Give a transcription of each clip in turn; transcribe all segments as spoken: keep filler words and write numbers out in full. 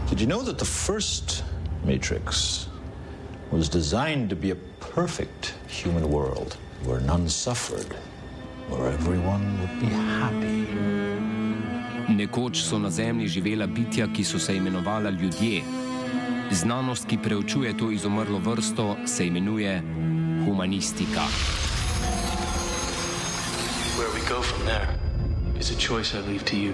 Did you know that the first Matrix was designed to be a perfect human world where none suffered, where everyone would be happy? Nekoč so na Zemlji živela bitja, ki so se imenovala ljudje. Znanost, ki preučuje to izumrlo vrsto, se imenuje humanistika. Where we go from there is a choice I leave to you.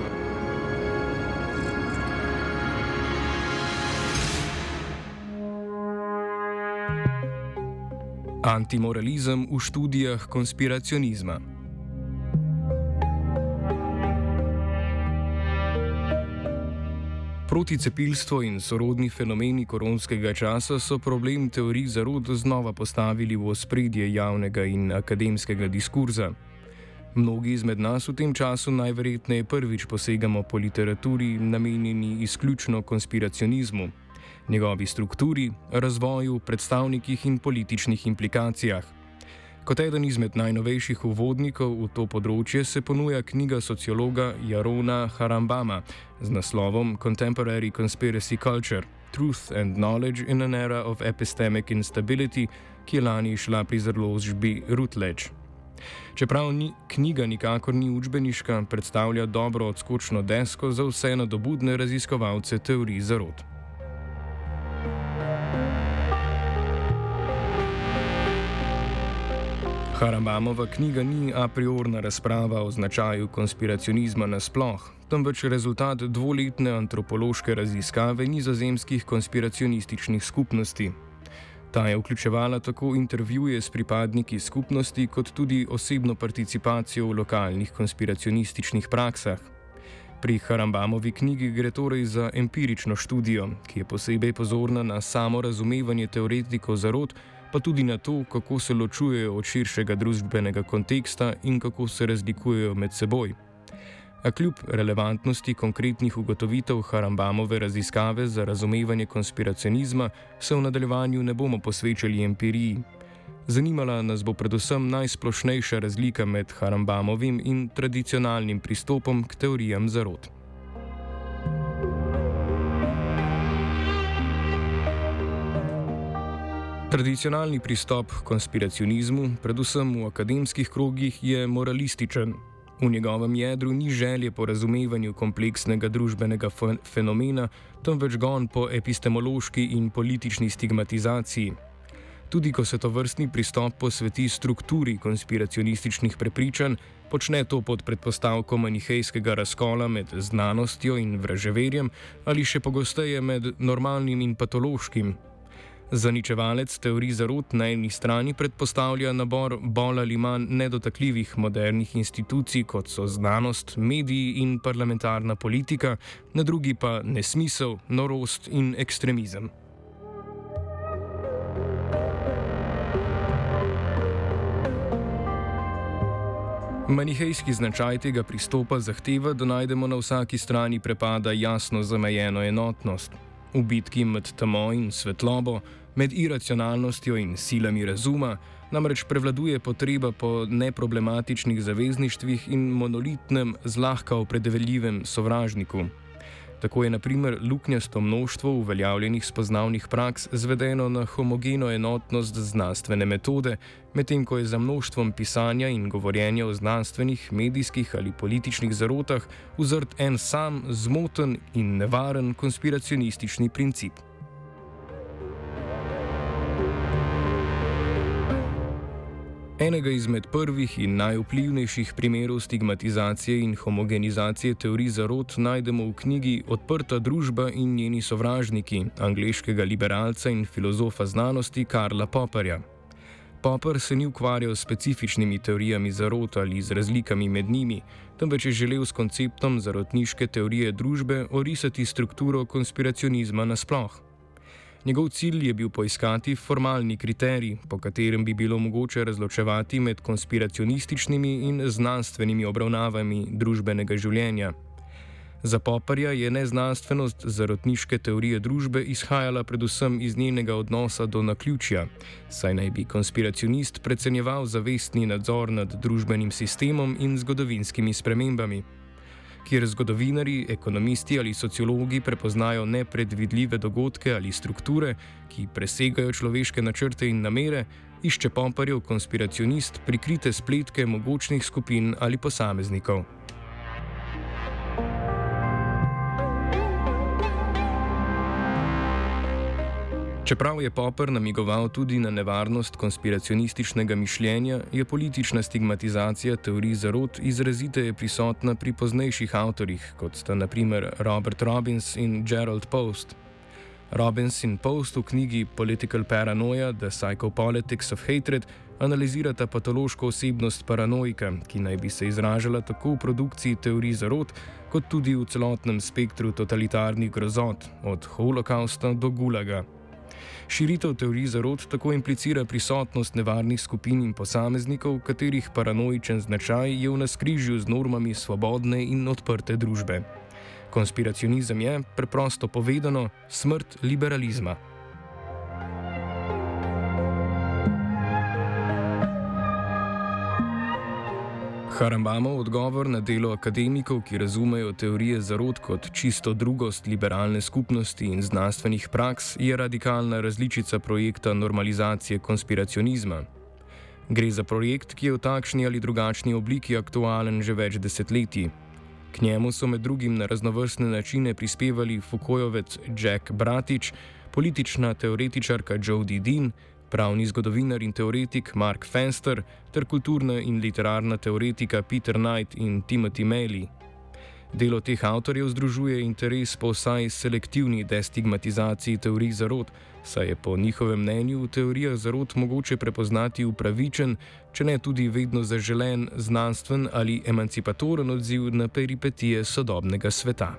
Antimoralizem v študijah konspiracionizma. Proticepilstvo in sorodni fenomeni koronskega časa so problem teorij zarot znova postavili v ospredje javnega in akademskega diskurza. Mnogi izmed nas v tem času najverjetneje prvič posegamo po literaturi, namenjeni izključno konspiracionizmu, njegovi strukturi, razvoju, predstavnikih in političnih implikacijah. Kot eden izmed najnovejših uvodnikov v to področje se ponuja knjiga sociologa Jarona Harambama z naslovom Contemporary Conspiracy Culture – Truth and Knowledge in an Era of Epistemic Instability, ki je lani išla pri založbi Routledge. Čeprav ni, knjiga nikakor ni učbeniška, predstavlja dobro odskočno desko za vse nadobudne raziskovalce teorij zarot. Harambamova knjiga ni a priorna razprava o značaju konspiracionizma nasploh, temveč rezultat dvoletne antropološke raziskave nizozemskih konspiracionističnih skupnosti. Ta je vključevala tako intervjuje s pripadniki skupnosti, kot tudi osebno participacijo v lokalnih konspiracionističnih praksah. Pri Harambamovi knjigi gre torej za empirično študijo, ki je posebej pozorna na samo razumevanje teoretikov zarot, pa tudi na to, kako se ločujejo od širšega družbenega konteksta in kako se razlikujejo med seboj. A kljub relevantnosti konkretnih ugotovitev Harambamove raziskave za razumevanje konspiracionizma se v nadaljevanju ne bomo posvečali empiriji. Zanimala nas bo predvsem najsplošnejša razlika med Harambamovim in tradicionalnim pristopom k teorijam zarot. Tradicionalni pristop k konspiracionizmu, predvsem v akademskih krogih, je moralističen. V njegovem jedru ni želje po razumevanju kompleksnega družbenega fenomena, temveč gon po epistemološki in politični stigmatizaciji. Tudi ko se to vrstni pristop posveti strukturi konspiracionističnih prepričanj, počne to pod predpostavko manihejskega razkola med znanostjo in vraževerjem ali še pogosteje med normalnim in patološkim. Zaničevalec teorij zarot na eni strani predpostavlja nabor bolj ali manj nedotakljivih modernih institucij, kot so znanost, mediji in parlamentarna politika, na drugi pa nesmisel, norost in ekstremizem. Manihejski značaj tega pristopa zahteva, da najdemo na vsaki strani prepada jasno zamejeno enotnost. V bitki med temo in svetlobo, med iracionalnostjo in silami razuma, namreč prevladuje potreba po neproblematičnih zavezništvih in monolitnem, zlahka opredeljivem sovražniku. Tako je na primer luknjasto mnoštvo uveljavljenih spoznavnih praks zvedeno na homogeno enotnost znanstvene metode, medtem ko je za mnoštvom pisanja in govorjenja o znanstvenih, medijskih ali političnih zarotah vzrt en sam, zmoten in nevaren konspiracionistični princip. Enega izmed prvih in najvplivnejših primerov stigmatizacije in homogenizacije teorij zarot najdemo v knjigi Odprta družba in njeni sovražniki angleškega liberalca in filozofa znanosti Karla Popperja. Popper se ni ukvarjal s specifičnimi teorijami zarot ali z razlikami med njimi, temveč je želel s konceptom zarotniške teorije družbe orisati strukturo konspiracionizma nasploh. Njegov cilj je bil poiskati formalni kriterij, po katerem bi bilo mogoče razločevati med konspiracionističnimi in znanstvenimi obravnavami družbenega življenja. Za Popperja je neznanstvenost zarotniške teorije družbe izhajala predvsem iz njenega odnosa do naključja, saj naj bi konspiracionist precenjeval zavestni nadzor nad družbenim sistemom in zgodovinskimi spremembami. kjer zgodovinarji, ekonomisti ali sociologi prepoznajo nepredvidljive dogodke ali strukture, ki presegajo človeške načrte in namere, išče Popperjev konspiracionist prikrite spletke mogočnih skupin ali posameznikov. Čeprav je Popper namigoval tudi na nevarnost konspiracionističnega mišljenja, je politična stigmatizacija teorij zarot izraziteje prisotna pri poznejših avtorjih, kot sta na primer Robert Robbins in Gerald Post. Robbins in Post v knjigi Political Paranoia: The Psychopolitics of Hatred analizirata patološko osebnost paranoika, ki naj bi se izražala tako v produkciji teorij zarot, kot tudi v celotnem spektru totalitarnih grozot, od holokausta do gulaga. Širitev teorij zarot tako implicira prisotnost nevarnih skupin in posameznikov, katerih paranoičen značaj je v navzkrižju z normami svobodne in odprte družbe. Konspiracionizem je, preprosto povedano, smrt liberalizma. Harambamov odgovor na delo akademikov, ki razumejo teorije zarot kot čisto drugost liberalne skupnosti in znanstvenih praks, je radikalna različica projekta normalizacije konspiracionizma. Gre za projekt, ki je v takšni ali drugačni obliki aktualen že več desetletij. K njemu so med drugim na raznovrstne načine prispevali Foucaultovec Jack Bratič, politična teoretičarka Jodi Dean, pravni zgodovinar in teoretik Mark Fenster ter kulturna in literarna teoretika Peter Knight in Timothy Mealy. Delo teh avtorjev združuje interes po vsaj selektivni destigmatizaciji teorij zarot, saj je po njihovem mnenju v teorijah zarot mogoče prepoznati upravičen, če ne tudi vedno zaželen, znanstven ali emancipatoren odziv na peripetije sodobnega sveta.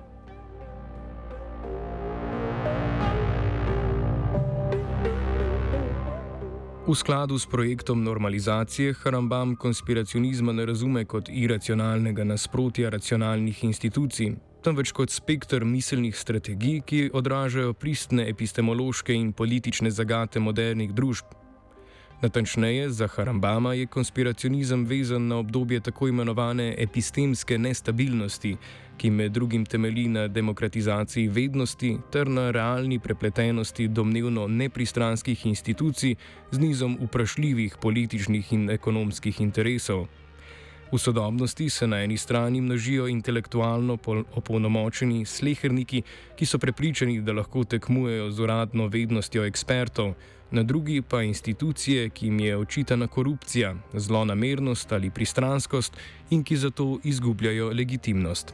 V skladu s projektom normalizacije Harambam konspiracionizma ne razume kot iracionalnega nasprotja racionalnih institucij, temveč kot spekter miselnih strategij, ki odražajo pristne epistemološke in politične zagate modernih družb. Natančneje, za Harambama je konspiracionizem vezan na obdobje tako imenovane epistemske nestabilnosti, ki med drugim temelji na demokratizaciji vednosti ter na realni prepletenosti domnevno nepristranskih institucij z nizom vprašljivih političnih in ekonomskih interesov. V sodobnosti se na eni strani množijo intelektualno opolnomočeni sleherniki, ki so prepričani, da lahko tekmujejo z uradno vednostjo ekspertov, na drugi pa institucije, ki jim je očitana korupcija, zlonamernost ali pristranskost in ki zato izgubljajo legitimnost.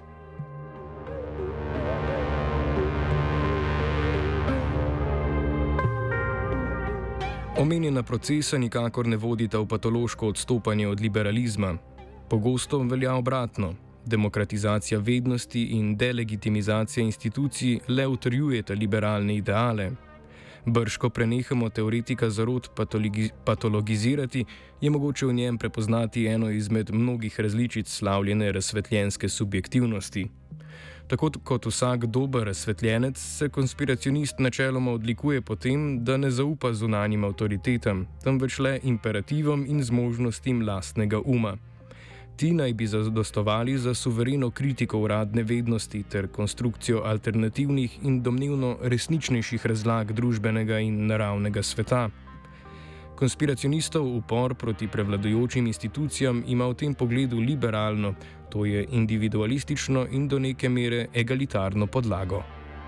Omenjena procesa nikakor ne vodita v patološko odstopanje od liberalizma. Pogosto velja obratno. Demokratizacija vednosti in delegitimizacija institucij le utrjujeta liberalne ideale. Brž ko prenehamo teoretika zarot patologi- patologizirati, je mogoče v njem prepoznati eno izmed mnogih različic slavljene razsvetljenske subjektivnosti. Tako kot vsak dober razsvetljenec, se konspiracionist načeloma odlikuje po tem, da ne zaupa zunanjim avtoritetam, temveč le imperativom in zmožnostim lastnega uma. Ti naj bi zadostovali za suvereno kritiko uradne vednosti ter konstrukcijo alternativnih in domnevno resničnejših razlag družbenega in naravnega sveta. Konspiracionistov upor proti prevladujočim institucijam ima v tem pogledu liberalno, to je individualistično in do neke mere egalitarno podlago.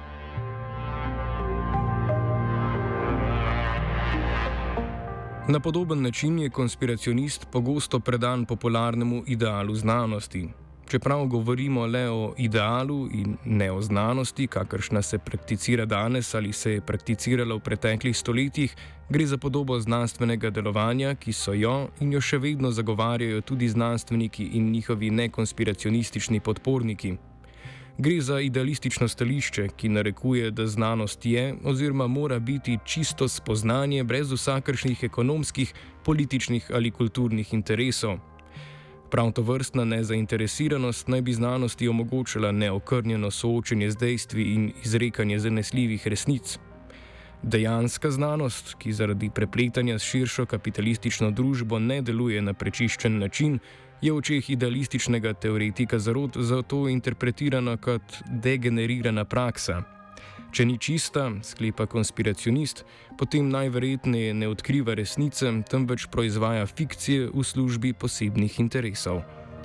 Na podoben način je konspiracionist pogosto predan popularnemu idealu znanosti. Čeprav govorimo le o idealu in ne o znanosti, kakršna se prakticira danes ali se je prakticirala v preteklih stoletjih, gre za podobo znanstvenega delovanja, ki so jo in jo še vedno zagovarjajo tudi znanstveniki in njihovi nekonspiracionistični podporniki. Gre za idealistično stališče, ki narekuje, da znanost je oziroma mora biti čisto spoznanje brez vsakršnih ekonomskih, političnih ali kulturnih interesov. Prav to vrstna nezainteresiranost naj bi znanosti omogočila neokrnjeno soočenje z dejstvi in izrekanje zanesljivih resnic. Dejanska znanost, ki zaradi prepletanja s širšo kapitalistično družbo ne deluje na prečiščen način, je v očeh idealističnega teoretika zarot zato interpretirana kot degenerirana praksa. Če ni čista, sklepa konspiracionist, potem najverjetneje ne odkriva resnice, temveč proizvaja fikcije v službi posebnih interesov.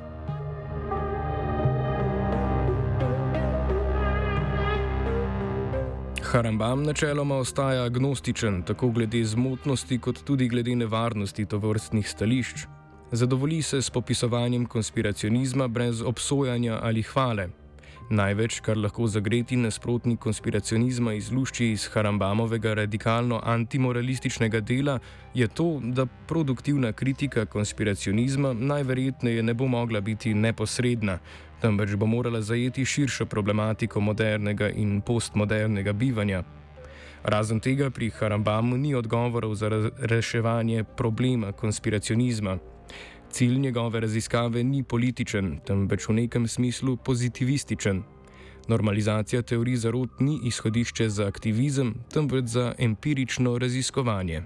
Harambam načeloma ostaja agnostičen, tako glede zmotnosti kot tudi glede nevarnosti tovrstnih stališč. Zadovolji se s popisovanjem konspiracionizma brez obsojanja ali hvale. Največ, kar lahko zagreti nasprotnik konspiracionizma izlušči iz Harambamovega radikalno antimoralističnega dela, je to, da produktivna kritika konspiracionizma najverjetneje ne bo mogla biti neposredna, temveč bo morala zajeti širšo problematiko modernega in postmodernega bivanja. Razen tega pri Harambamu ni odgovorov za reševanje problema konspiracionizma. Cilj njegove raziskave ni političen, temveč v nekem smislu pozitivističen. Normalizacija teorij zarot ni izhodišče za aktivizem, temveč za empirično raziskovanje.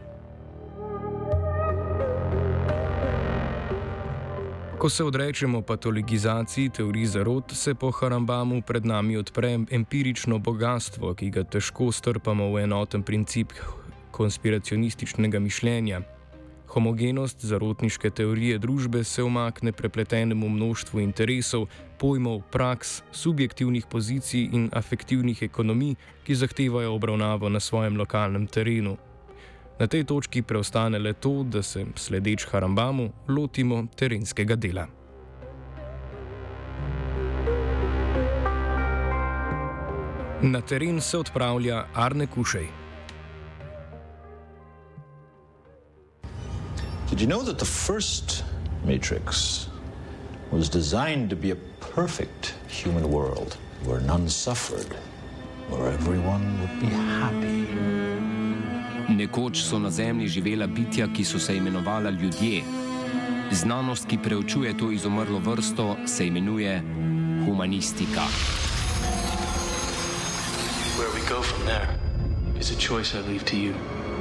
Ko se odrečemo patologizaciji teorij zarot, se po Harambamu pred nami odpre empirično bogatstvo, ki ga težko strpamo v enoten princip konspiracionističnega mišljenja. Homogenost zarotniške teorije družbe se umakne prepletenemu mnoštvu interesov, pojmov, praks, subjektivnih pozicij in afektivnih ekonomij, ki zahtevajo obravnavo na svojem lokalnem terenu. Na tej točki preostane le to, da se, sledeč Harambamu, lotimo terenskega dela. Na teren se odpravlja Arne Kušej. Did you know that the first Matrix was designed to be a perfect human world where none suffered, where everyone would be happy? Nekoč so na Zemlji živela bitja, ki so se imenovala ljudje. Znanost, ki preučuje to izumrlo vrsto, se imenuje humanistika. Where we go from there is a choice I leave to you.